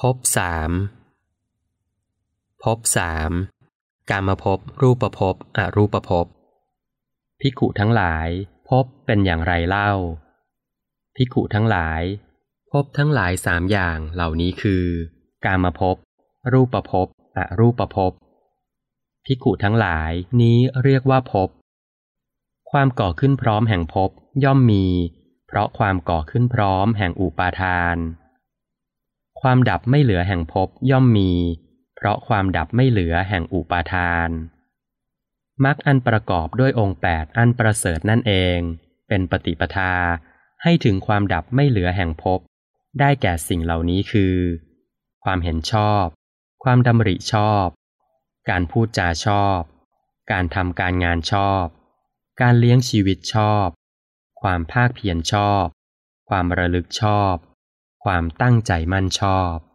ภสามภพสามกามภพรูปภพอรูปภพภิกขุทั้งหลายภพเป็นอย่างไรเล่าภิกขุทั้งหลายภพทั้งหลายสามอย่างเหล่านี้คือกามภพรูปภพอรูปภพภิกขุทั้งหลายนี้เรียกว่าภพความก่อขึ้นพร้อมแห่งภพย่อมมีเพราะความก่อขึ้นพร้อมแห่งอุปาทานความดับไม่เหลือแห่งภพย่อมมีเพราะความดับไม่เหลือแห่งอุปาทานมรรคอันประกอบด้วยองค์8อันประเสริฐนั่นเองเป็นปฏิปทาให้ถึงความดับไม่เหลือแห่งภพได้แก่สิ่งเหล่านี้คือความเห็นชอบความดำริชอบการพูดจาชอบการทำการงานชอบการเลี้ยงชีวิตชอบความภาคเพียรชอบความระลึกชอบความตั้งใจมั่นชอบ